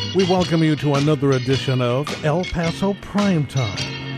We welcome you to another edition of El Paso Primetime.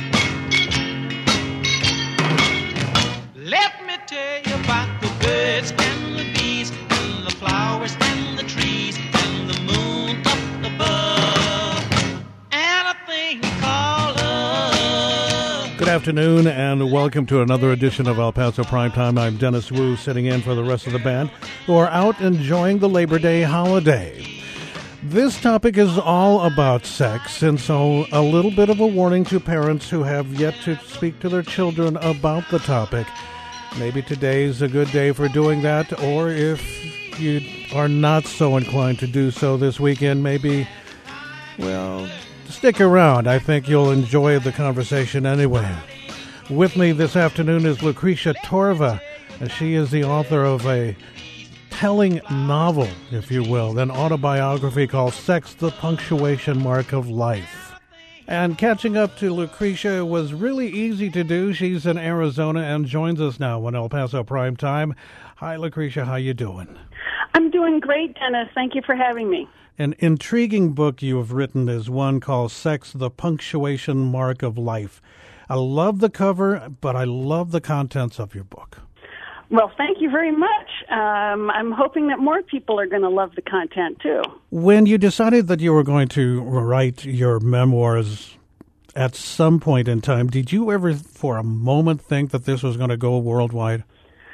Let me tell you about the birds and the bees and the flowers and the trees and the moon up above and a thing called love. Good afternoon and welcome to another edition of El Paso Primetime. I'm Dennis Wu, sitting in for the rest of the band who are out enjoying the Labor Day holiday. This topic is all about sex, and so a little bit of a warning to parents who have yet to speak to their children about the topic. Maybe today's a good day for doing that, or if you are not so inclined to do so this weekend, maybe, well, stick around. I think you'll enjoy the conversation anyway. With me this afternoon is Lucretia Torva, and she is the author of a telling novel, if you will, an autobiography called Sex, the Punctuation Mark of Life. And catching up to Lucretia was really easy to do. She's in Arizona and joins us now on El Paso Primetime. Hi, Lucretia. How you doing? I'm doing great, Dennis. Thank you for having me. An intriguing book you have written is one called Sex, the Punctuation Mark of Life. I love the cover, but I love the contents of your book. Well, thank you very much. I'm hoping that more people are going to love the content, too. When you decided that you were going to write your memoirs at some point in time, did you ever for a moment think that this was going to go worldwide?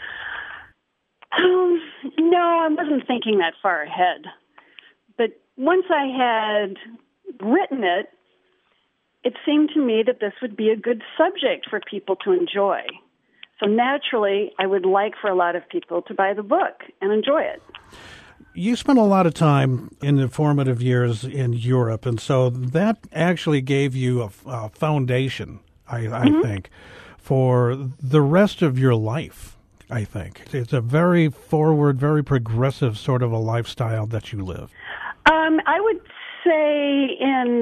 No, I wasn't thinking that far ahead. But once I had written it, it seemed to me that this would be a good subject for people to enjoy. So naturally, I would like for a lot of people to buy the book and enjoy it. You spent a lot of time in the formative years in Europe, and so that actually gave you a foundation, I think, for the rest of your life, I think. It's a very forward, very progressive sort of a lifestyle that you live. I would say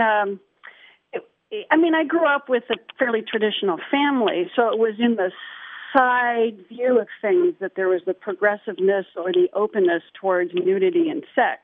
I grew up with a fairly traditional family, so it was in the side view of things that there was the progressiveness or the openness towards nudity and sex.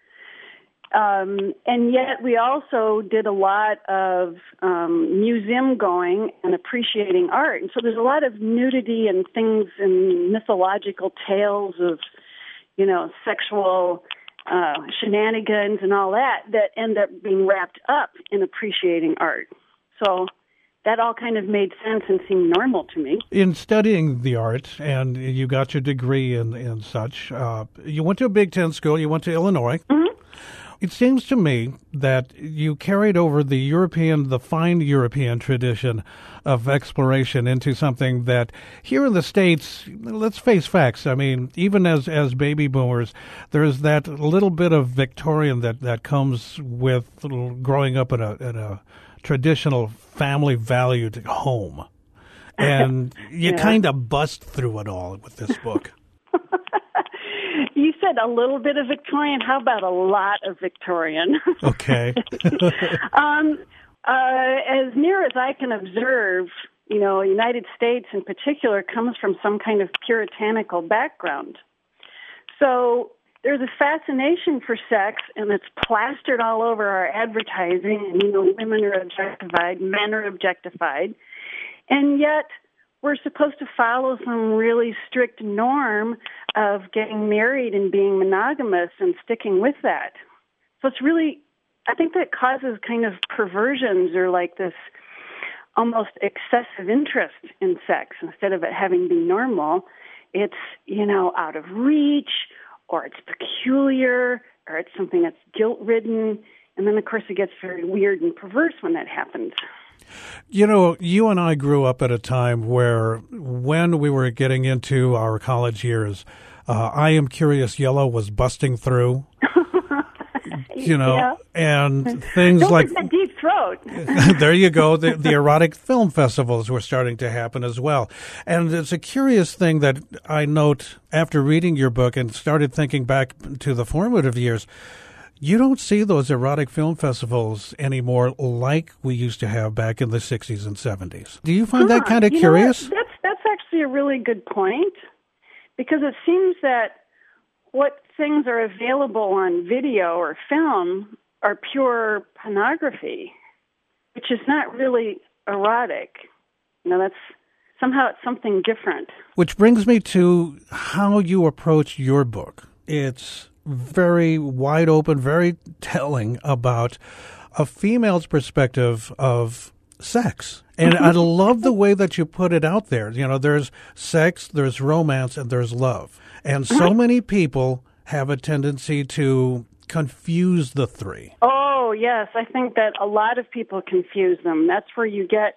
And yet we also did a lot of museum going and appreciating art. And so there's a lot of nudity and things and mythological tales of, sexual shenanigans and all that end up being wrapped up in appreciating art. So that all kind of made sense and seemed normal to me. In studying the art, and you got your degree in such, you went to a Big Ten school, you went to Illinois. Mm-hmm. It seems to me that you carried over the fine European tradition of exploration into something that here in the States, let's face facts. I mean, even as baby boomers, there's that little bit of Victorian that comes with growing up in a traditional family valued home. And you kind of bust through it all with this book. You said a little bit of Victorian. How about a lot of Victorian? Okay. As near as I can observe, United States in particular comes from some kind of puritanical background. So there's a fascination for sex, and it's plastered all over our advertising. And, women are objectified, men are objectified. And yet we're supposed to follow some really strict norm of getting married and being monogamous and sticking with that. So it's really, I think that causes kind of perversions or like this almost excessive interest in sex. Instead of it having been normal, it's, out of reach, or it's peculiar, or it's something that's guilt-ridden. And then, of course, it gets very weird and perverse when that happens. You and I grew up at a time where when we were getting into our college years, I Am Curious Yellow was busting through, and things Don't like forget Deep Throat. There you go. The erotic film festivals were starting to happen as well. And it's a curious thing that I note after reading your book and started thinking back to the formative years. You don't see those erotic film festivals anymore like we used to have back in the 60s and 70s. Do you find that kind of curious? That's actually a really good point, because it seems that what things are available on video or film are pure pornography, which is not really erotic. That's somehow it's something different. Which brings me to how you approach your book. It's very wide open, very telling about a female's perspective of sex. And I love the way that you put it out there. There's sex, there's romance, and there's love. And so many people have a tendency to confuse the three. Oh, yes. I think that a lot of people confuse them. That's where you get,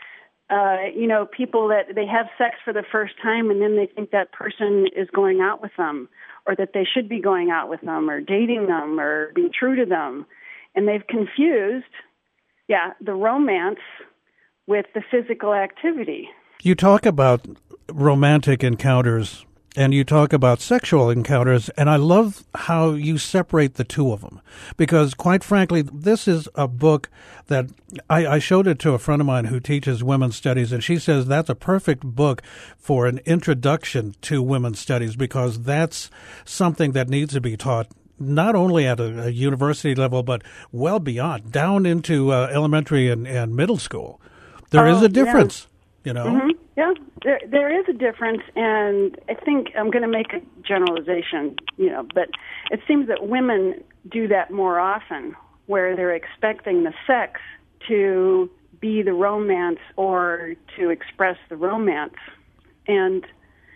people that they have sex for the first time and then they think that person is going out with them or that they should be going out with them or dating them or being true to them. And they've confused, the romance with the physical activity. You talk about romantic encounters and you talk about sexual encounters, and I love how you separate the two of them. Because, quite frankly, this is a book that I showed it to a friend of mine who teaches women's studies, and she says that's a perfect book for an introduction to women's studies because that's something that needs to be taught not only at a university level, but well beyond, down into elementary and middle school. There is a difference, Mm-hmm. Yeah, there is a difference, and I think I'm going to make a generalization, but it seems that women do that more often, where they're expecting the sex to be the romance or to express the romance. And,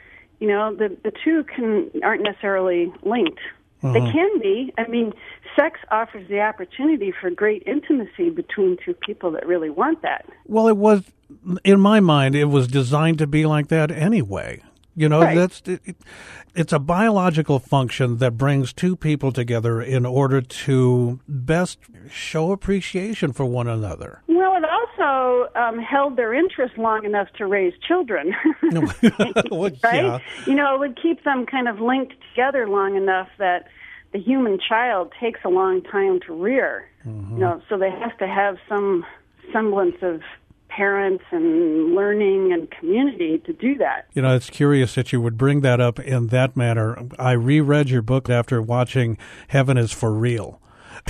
the two aren't necessarily linked. They can be. I mean, sex offers the opportunity for great intimacy between two people that really want that. Well, it was, in my mind, it was designed to be like that anyway. Right. It's a biological function that brings two people together in order to best show appreciation for one another. Well, it also held their interest long enough to raise children, Well, right? yeah. It would keep them kind of linked together long enough that the human child takes a long time to rear. So they have to have some semblance of parents and learning and community to do that. It's curious that you would bring that up in that manner. I reread your book after watching Heaven is for Real.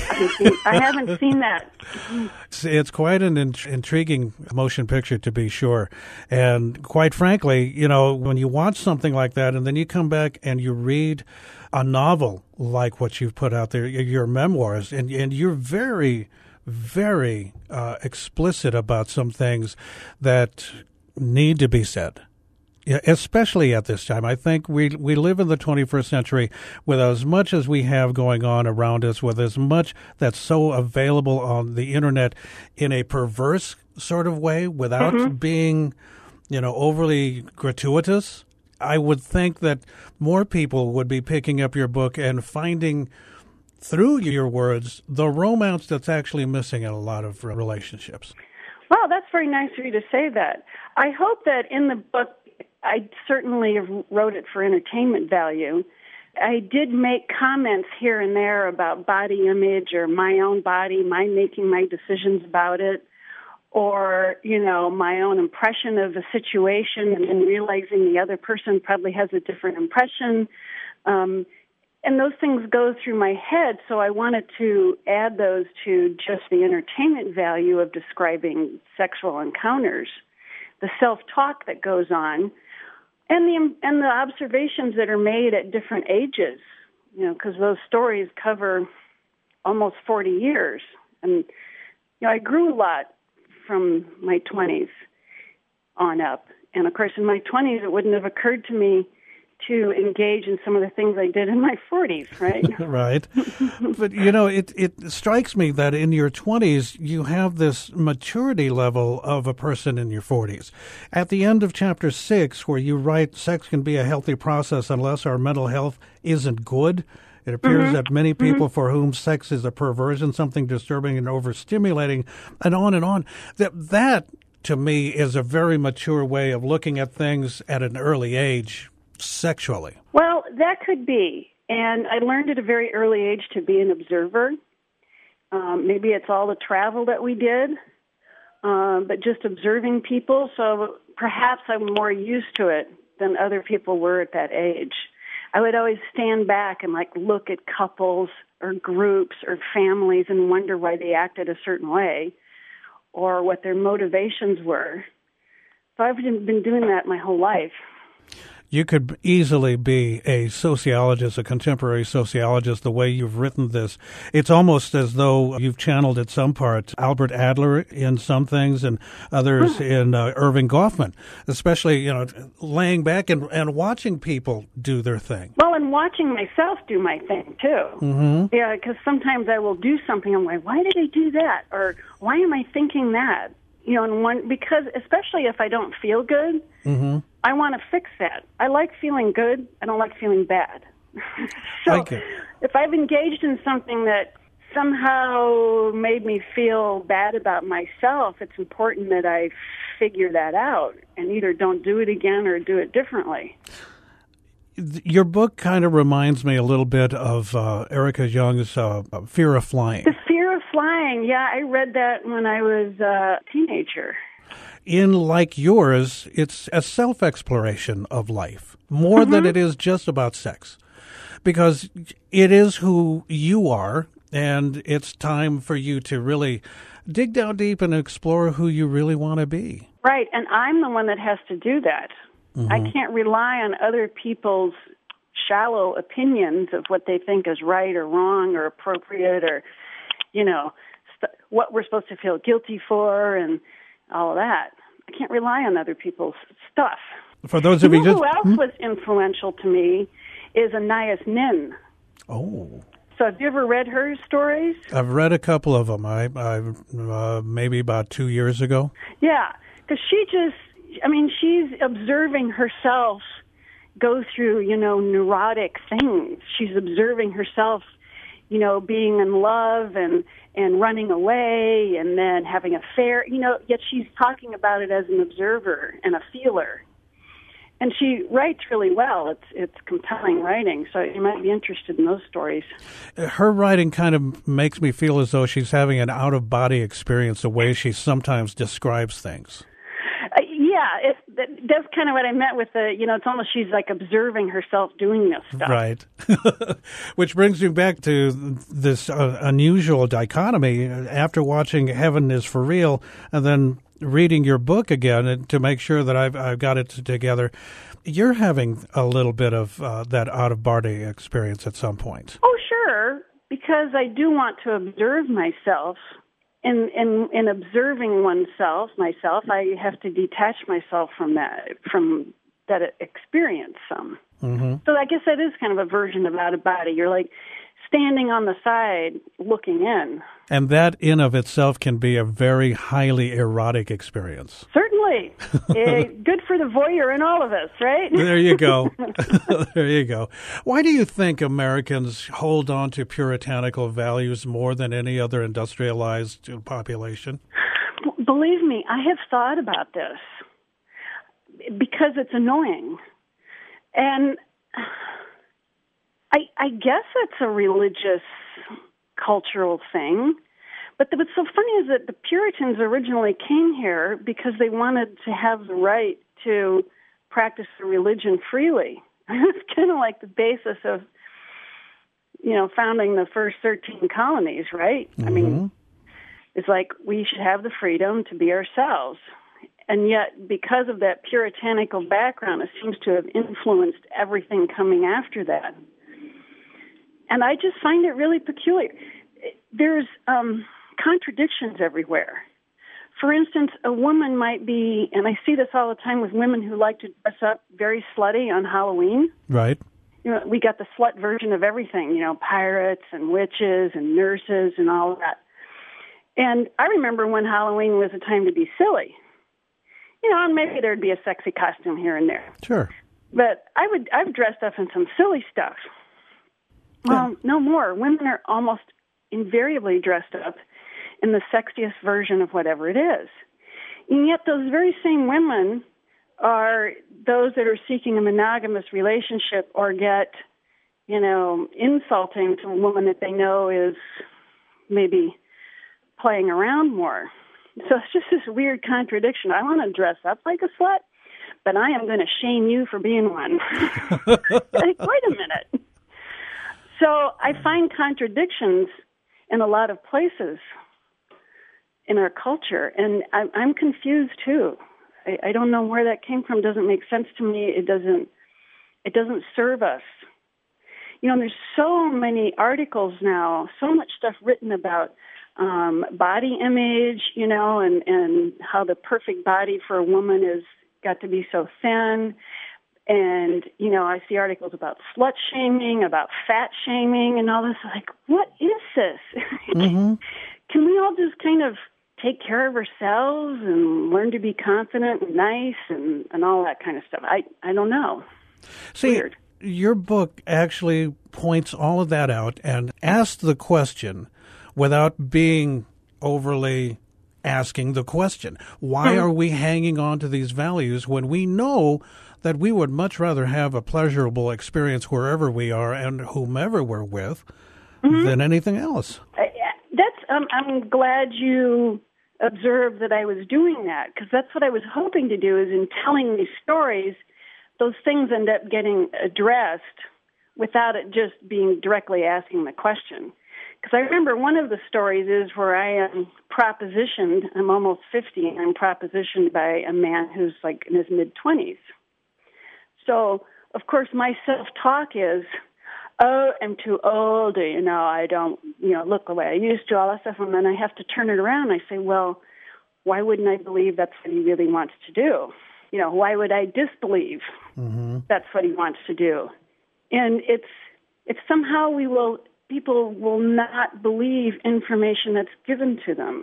I haven't seen that. It's quite an intriguing motion picture, to be sure. And quite frankly, when you watch something like that and then you come back and you read a novel like what you've put out there, your memoirs, and you're very, very explicit about some things that need to be said. Yeah, especially at this time. I think we live in the 21st century with as much as we have going on around us, with as much that's so available on the internet in a perverse sort of way without being, overly gratuitous. I would think that more people would be picking up your book and finding through your words the romance that's actually missing in a lot of relationships. Well, that's very nice of you to say that. I hope that in the book, I certainly wrote it for entertainment value. I did make comments here and there about body image or my own body, my making my decisions about it, or, my own impression of a situation and then realizing the other person probably has a different impression. And those things go through my head, so I wanted to add those to just the entertainment value of describing sexual encounters, the self-talk that goes on, and the observations that are made at different ages, because those stories cover almost 40 years. And, I grew a lot from my 20s on up. And, of course, in my 20s, it wouldn't have occurred to me to engage in some of the things I did in my 40s, right? Right. But, it strikes me that in your 20s, you have this maturity level of a person in your 40s. At the end of chapter 6, where you write, sex can be a healthy process unless our mental health isn't good. It appears that many people for whom sex is a perversion, something disturbing and overstimulating, and on and on. That, to me, is a very mature way of looking at things at an early age sexually. Well, that could be. And I learned at a very early age to be an observer. Maybe it's all the travel that we did, but just observing people. So perhaps I'm more used to it than other people were at that age. I would always stand back and like look at couples or groups or families and wonder why they acted a certain way or what their motivations were. So I've been doing that my whole life. You could easily be a sociologist, a contemporary sociologist, the way you've written this. It's almost as though you've channeled at some part Albert Adler in some things and others in Irving Goffman, especially, laying back and watching people do their thing. Well, and watching myself do my thing, too. Mm-hmm. Yeah, because sometimes I will do something, I'm like, why did I do that? Or why am I thinking that? Because especially if I don't feel good, I want to fix that. I like feeling good. I don't like feeling bad. So if I've engaged in something that somehow made me feel bad about myself, it's important that I figure that out and either don't do it again or do it differently. Your book kind of reminds me a little bit of Erica Jung's Fear of Flying. The Fear of Flying, yeah, I read that when I was a teenager. In like yours, it's a self-exploration of life, more than it is just about sex, because it is who you are, and it's time for you to really dig down deep and explore who you really want to be. Right, and I'm the one that has to do that. I can't rely on other people's shallow opinions of what they think is right or wrong or appropriate or, what we're supposed to feel guilty for and all of that. I can't rely on other people's stuff. For those of you who else was influential to me is Anais Nin. Oh. So have you ever read her stories? I've read a couple of them. I maybe about 2 years ago. Yeah, because she's observing herself go through, neurotic things. She's observing herself, being in love and running away and then having an affair, yet she's talking about it as an observer and a feeler. And she writes really well. It's compelling writing, so you might be interested in those stories. Her writing kind of makes me feel as though she's having an out-of-body experience, the way she sometimes describes things. Yeah, that's kind of what I meant with it's almost she's like observing herself doing this stuff. Right. Which brings me back to this unusual dichotomy. After watching Heaven is for Real and then reading your book again to make sure that I've got it together, you're having a little bit of that out-of-body experience at some point. Oh, sure, because I do want to observe myself. In observing myself, I have to detach myself from that experience some. Mm-hmm. So I guess that is kind of a version of out of body. You're like standing on the side looking in. And that in of itself can be a very highly erotic experience. Certainly. Good for the voyeur in all of us, right? There you go. There you go. Why do you think Americans hold on to puritanical values more than any other industrialized population? Believe me, I have thought about this because it's annoying. And I guess it's a religious, cultural thing. But what's so funny is that the Puritans originally came here because they wanted to have the right to practice their religion freely. It's kind of like the basis of, founding the first 13 colonies, right? Mm-hmm. I mean, it's like we should have the freedom to be ourselves. And yet, because of that puritanical background, it seems to have influenced everything coming after that. And I just find it really peculiar. There's contradictions everywhere. For instance, a woman might be, and I see this all the time with women who like to dress up very slutty on Halloween. Right. We got the slut version of everything, pirates and witches and nurses and all of that. And I remember when Halloween was a time to be silly. And maybe there'd be a sexy costume here and there. Sure. But I've dressed up in some silly stuff. Well, no more. Women are almost invariably dressed up in the sexiest version of whatever it is. And yet those very same women are those that are seeking a monogamous relationship or get, insulting to a woman that they know is maybe playing around more. So it's just this weird contradiction. I want to dress up like a slut, but I am going to shame you for being one. Like, wait a minute. So I find contradictions in a lot of places in our culture, and I'm confused too. I don't know where that came from. It doesn't make sense to me. It doesn't serve us. You know, there's so many articles now, so much stuff written about body image, you know, and how the perfect body for a woman is got to be so thin. And, you know, I see articles about slut shaming, about fat shaming, and all this. Like, what is this? Mm-hmm. Can we all just kind of take care of ourselves and learn to be confident and nice and all that kind of stuff? I don't know. See, Weird. Your book actually points all of that out and asks the question without being overly asking the question. Why are we hanging on to these values when we know that we would much rather have a pleasurable experience wherever we are and whomever we're with than anything else? I'm glad you observed that I was doing that, because that's what I was hoping to do, is in telling these stories, those things end up getting addressed without it just being directly asking the question. Because I remember one of the stories is where I am propositioned, I'm almost 50, and I'm propositioned by a man who's like in his mid-20s. So, of course, my self-talk is, oh, I'm too old, or, you know, I don't, you know, look the way I used to, all that stuff. And then I have to turn it around. I say, well, why wouldn't I believe that's what he really wants to do? You know, why would I disbelieve that's what he wants to do? And it's somehow people will not believe information that's given to them.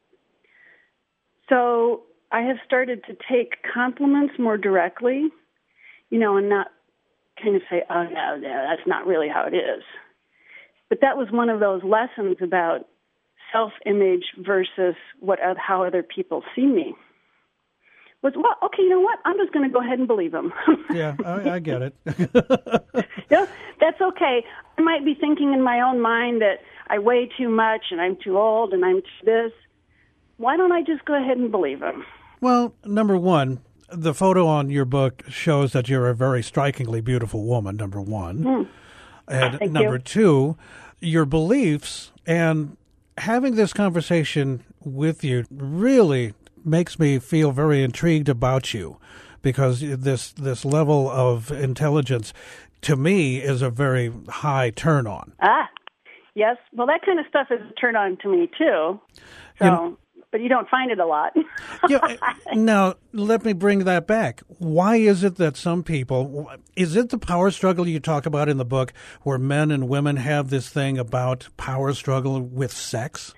So I have started to take compliments more directly, you know, and not kind of say, oh, no, that's not really how it is. But that was one of those lessons about self-image versus how other people see me. Was, well, okay, you know what? I'm just going to go ahead and believe him. Yeah, I get it. Yeah, that's okay. I might be thinking in my own mind that I weigh too much and I'm too old and I'm too this. Why don't I just go ahead and believe him? Well, number one, the photo on your book shows that you're a very strikingly beautiful woman, number one. And Thank number you. two, your beliefs and having this conversation with you really makes me feel very intrigued about you, because this level of intelligence to me is a very high turn on. Yes. Well, that kind of stuff is a turn on to me too. So, but you don't find it a lot. Yeah, now, let me bring that back. Why is it that some people, is it the power struggle you talk about in the book where men and women have this thing about power struggle with sex?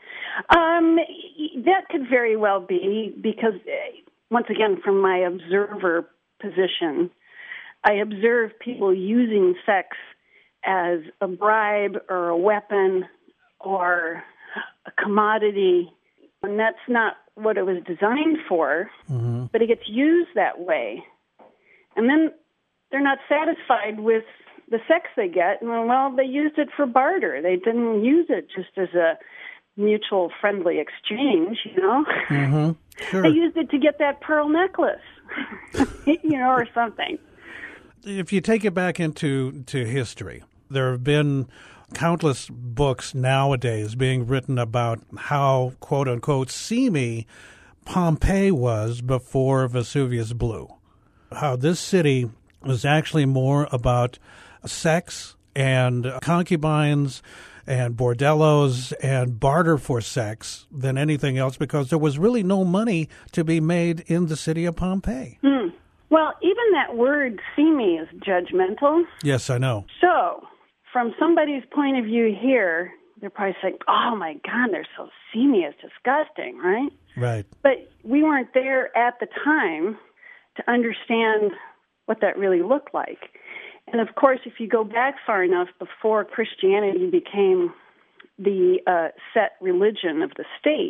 That could very well be, because, once again, from my observer position, I observe people using sex as a bribe or a weapon or a commodity, and that's not what it was designed for, but it gets used that way. And then they're not satisfied with the sex they get, and well, they used it for barter. They didn't use it just as a mutual friendly exchange, you know. Sure. They used it to get that pearl necklace, you know, or something. If you take it back into history, there have been countless books nowadays being written about how, quote unquote, seamy Pompeii was before Vesuvius blew. How this city was actually more about sex and concubines and bordellos and barter for sex than anything else, because there was really no money to be made in the city of Pompeii. Well, even that word seamy is judgmental. Yes, I know. So, from somebody's point of view here, they're probably saying, oh my God, they're so seamy, it's disgusting, right? Right. But we weren't there at the time to understand what that really looked like. And of course, if you go back far enough before Christianity became the set religion of the state,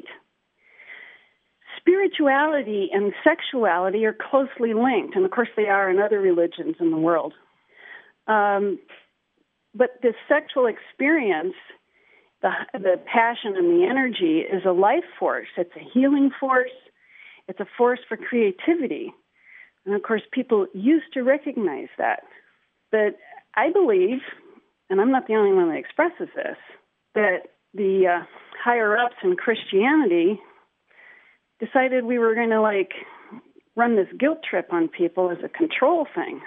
spirituality and sexuality are closely linked, and of course they are in other religions in the world. But this sexual experience, the passion and the energy, is a life force. It's a healing force. It's a force for creativity. And of course, people used to recognize that. But I believe, and I'm not the only one that expresses this, that the higher-ups in Christianity decided we were going to, run this guilt trip on people as a control thing.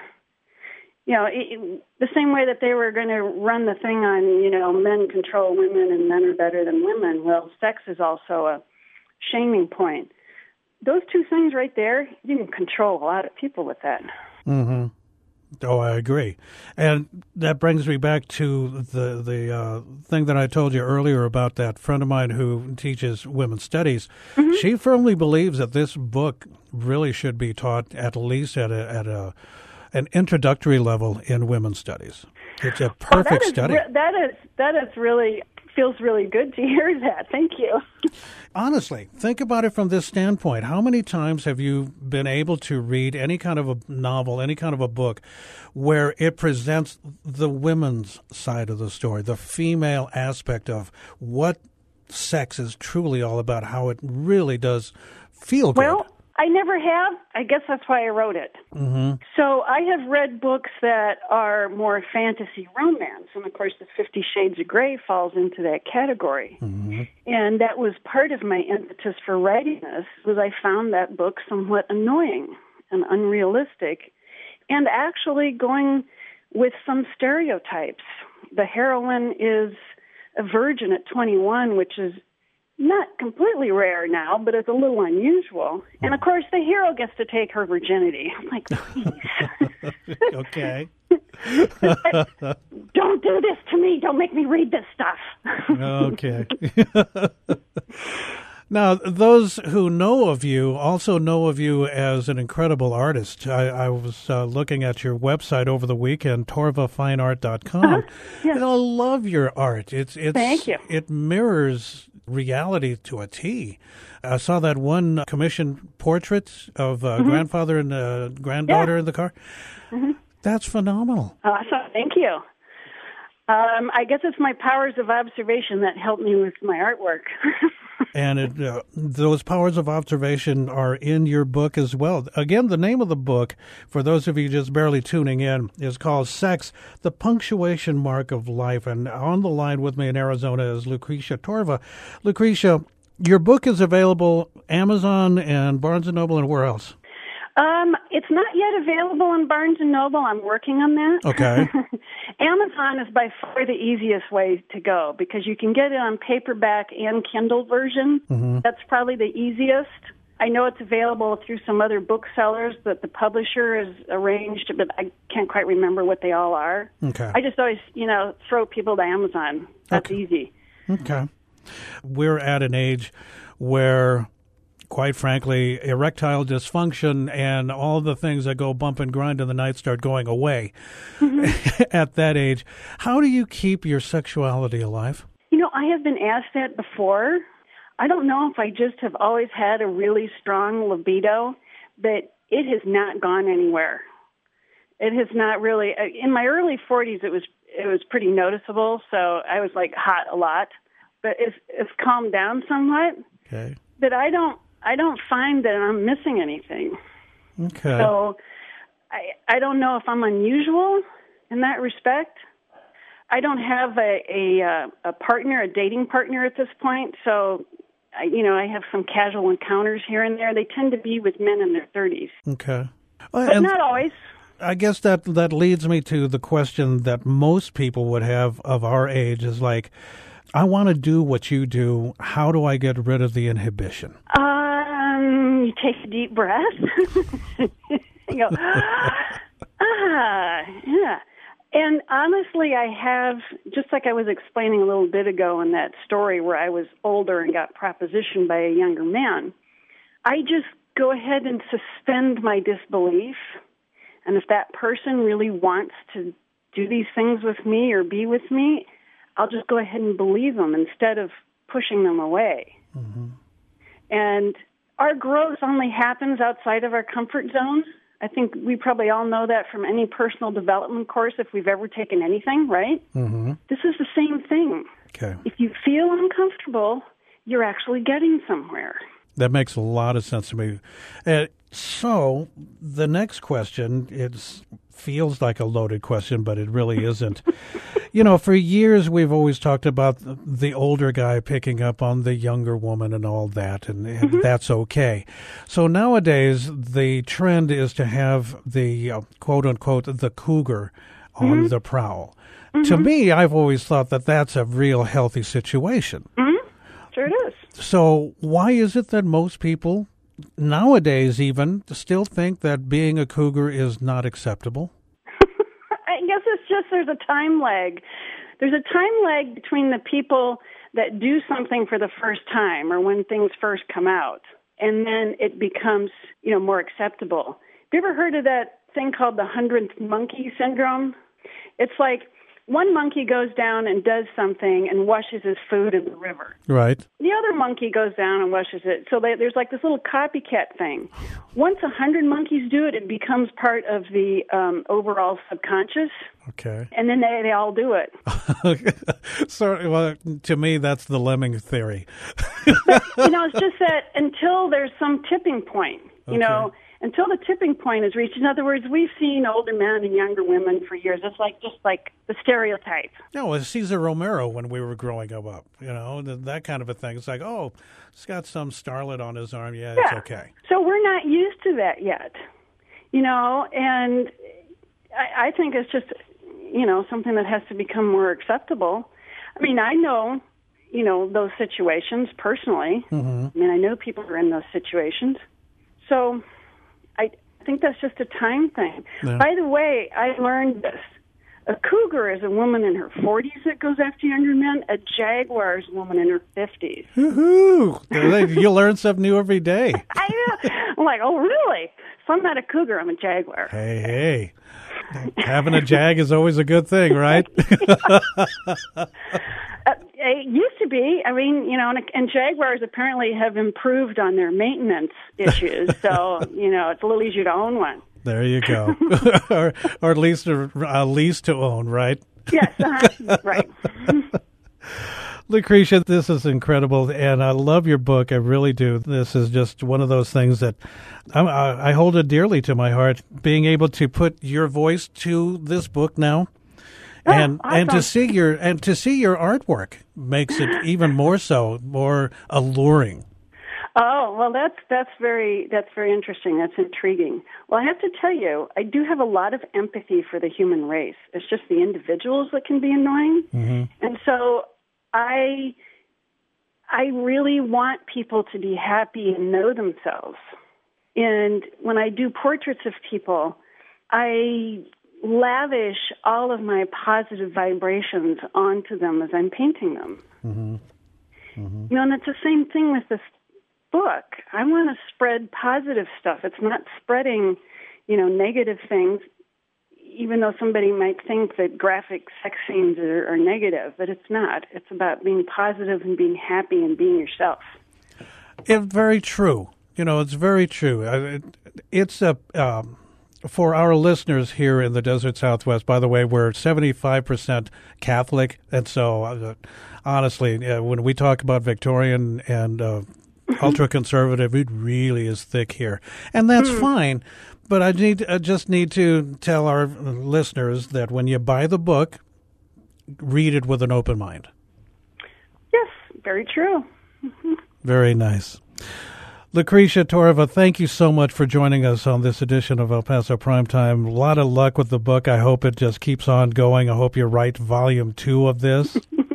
The same way that they were going to run the thing on, men control women and men are better than women. Well, sex is also a shaming point. Those two things right there, you can control a lot of people with that. Mm-hmm. Oh, I agree. And that brings me back to the thing that I told you earlier about that friend of mine who teaches women's studies. Mm-hmm. She firmly believes that this book really should be taught at least at an introductory level in women's studies. It's a perfect study. That is really feels really good to hear that. Thank you. Honestly, think about it from this standpoint. How many times have you been able to read any kind of a novel, any kind of a book, where it presents the women's side of the story, the female aspect of what sex is truly all about, how it really does feel good? Well, I never have. I guess that's why I wrote it. Mm-hmm. So I have read books that are more fantasy romance, and of course the 50 Shades of Grey falls into that category. Mm-hmm. And that was part of my impetus for writing this, was I found that book somewhat annoying and unrealistic, and actually going with some stereotypes. The heroine is a virgin at 21, which is not completely rare now, but it's a little unusual. And, of course, the hero gets to take her virginity. I'm like, please. Okay. Don't do this to me. Don't make me read this stuff. Okay. Now, those who know of you also know of you as an incredible artist. I was looking at your website over the weekend, torvafineart.com. Uh-huh. Yeah. And I love your art. It's Thank you. It mirrors reality to a T. I saw that one commissioned portrait of grandfather and granddaughter in the car. Mm-hmm. That's phenomenal. Awesome. Thank you. I guess it's my powers of observation that help me with my artwork. And those powers of observation are in your book as well. Again, the name of the book, for those of you just barely tuning in, is called Sex, the Punctuation Mark of Life. And on the line with me in Arizona is Lucretia Torva. Lucretia, your book is available Amazon and Barnes & Noble, and where else? It's not yet available on Barnes & Noble. I'm working on that. Okay. Amazon is by far the easiest way to go because you can get it on paperback and Kindle version. Mm-hmm. That's probably the easiest. I know it's available through some other booksellers that the publisher has arranged, but I can't quite remember what they all are. Okay. I just always, throw people to Amazon. That's easy. Okay. We're at an age where, quite frankly, erectile dysfunction and all the things that go bump and grind in the night start going away. Mm-hmm. At that age. How do you keep your sexuality alive? I have been asked that before. I don't know if I just have always had a really strong libido, but it has not gone anywhere. It has not really. In my early 40s, it was pretty noticeable, so I was hot a lot. But it's calmed down somewhat. Okay. But I don't find that I'm missing anything. Okay. So I don't know if I'm unusual in that respect. I don't have a partner, a dating partner at this point. So, I have some casual encounters here and there. They tend to be with men in their 30s. Okay. But not always. I guess that leads me to the question that most people would have of our age is I want to do what you do. How do I get rid of the inhibition? You take a deep breath. You go, yeah. And honestly, I have, just like I was explaining a little bit ago in that story where I was older and got propositioned by a younger man, I just go ahead and suspend my disbelief. And if that person really wants to do these things with me or be with me, I'll just go ahead and believe them instead of pushing them away. Mm-hmm. And our growth only happens outside of our comfort zone. I think we probably all know that from any personal development course if we've ever taken anything, right? Mm-hmm. This is the same thing. Okay. If you feel uncomfortable, you're actually getting somewhere. That makes a lot of sense to me. So the next question, it feels like a loaded question, but it really isn't. For years we've always talked about the older guy picking up on the younger woman and all that, and that's okay. So nowadays the trend is to have the quote-unquote the cougar on the prowl. To me, I've always thought that that's a real healthy situation. Sure it is. So why is it that most people, nowadays even, still think that being a cougar is not acceptable? I guess it's just there's a time lag. There's a time lag between the people that do something for the first time or when things first come out, and then it becomes, more acceptable. Have you ever heard of that thing called the 100th monkey syndrome? It's like one monkey goes down and does something and washes his food in the river. Right. The other monkey goes down and washes it. So there's like this little copycat thing. Once 100 monkeys do it, it becomes part of the overall subconscious. Okay. And then they all do it. So, well, to me, that's the lemming theory. It's just that until there's some tipping point, until the tipping point is reached. In other words, we've seen older men and younger women for years. It's just like the stereotype. No, it's Cesar Romero when we were growing up, that kind of a thing. It's like, oh, he's got some starlet on his arm. Yeah, it's okay. So we're not used to that yet, and I think it's just, something that has to become more acceptable. I mean, I know, those situations personally. I mean, I know people who are in those situations. So I think that's just a time thing. Yeah. By the way, I learned this. A cougar is a woman in her 40s that goes after younger men. A jaguar is a woman in her 50s. Woohoo! You learn something new every day. I know. I'm like, oh, really? So I'm not a cougar. I'm a jaguar. Hey. Having a jag is always a good thing, right? It used to be. I mean, and jaguars apparently have improved on their maintenance issues. So, it's a little easier to own one. There you go. or at least a lease to own, right? Yes, right. Lucretia, this is incredible, and I love your book. I really do. This is just one of those things that I hold it dearly to my heart, being able to put your voice to this book now. And awesome. to see your artwork makes it even more alluring. Oh, well, that's very interesting. That's intriguing. Well, I have to tell you, I do have a lot of empathy for the human race. It's just the individuals that can be annoying, and so I really want people to be happy and know themselves. And when I do portraits of people, I lavish all of my positive vibrations onto them as I'm painting them. And it's the same thing with this book. I want to spread positive stuff. It's not spreading, negative things, even though somebody might think that graphic sex scenes are negative, but it's not. It's about being positive and being happy and being yourself. It's very true. It's very true. It's for our listeners here in the Desert Southwest, by the way, we're 75% Catholic, and so honestly, when we talk about Victorian and ultra-conservative, it really is thick here. And that's fine, but I just need to tell our listeners that when you buy the book, read it with an open mind. Yes, very true. Very nice. Lucretia Torva, thank you so much for joining us on this edition of El Paso Primetime. A lot of luck with the book. I hope it just keeps on going. I hope you write volume 2 of this.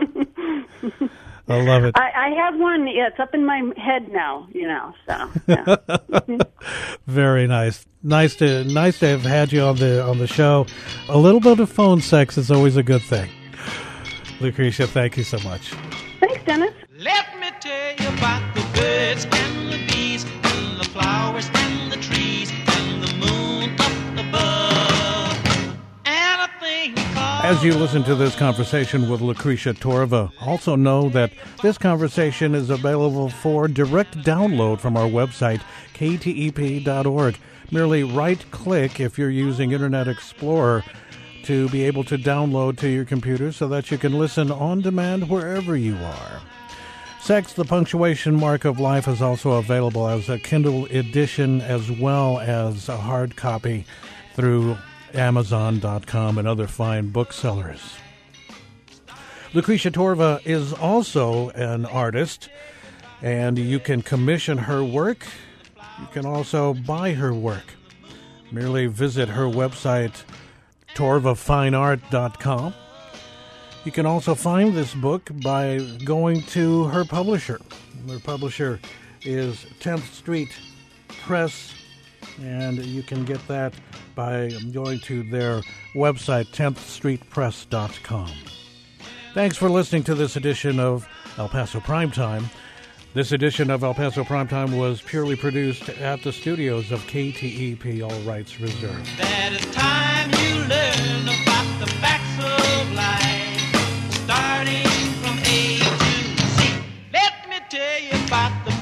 I love it. I have one. Yeah, it's up in my head now, so. Yeah. Very nice. Nice to have had you on the show. A little bit of phone sex is always a good thing. Lucretia, thank you so much. Thanks, Dennis. Let me tell you about the birds and the bees and the flowers and the trees and the moon up above and a thing called... As you listen to this conversation with Lucretia Torva, also know that this conversation is available for direct download from our website, ktep.org. Merely right-click if you're using Internet Explorer to be able to download to your computer so that you can listen on demand wherever you are. Sex, the Punctuation Mark of Life is also available as a Kindle edition as well as a hard copy through Amazon.com and other fine booksellers. Lucretia Torva is also an artist, and you can commission her work. You can also buy her work. Merely visit her website, torvafineart.com. You can also find this book by going to her publisher. Her publisher is 10th Street Press, and you can get that by going to their website, 10thstreetpress.com. Thanks for listening to this edition of El Paso Primetime. This edition of El Paso Primetime was purely produced at the studios of KTEP, all rights reserved. That is time you learn about the facts of life, starting from A to Z. Let me tell you about the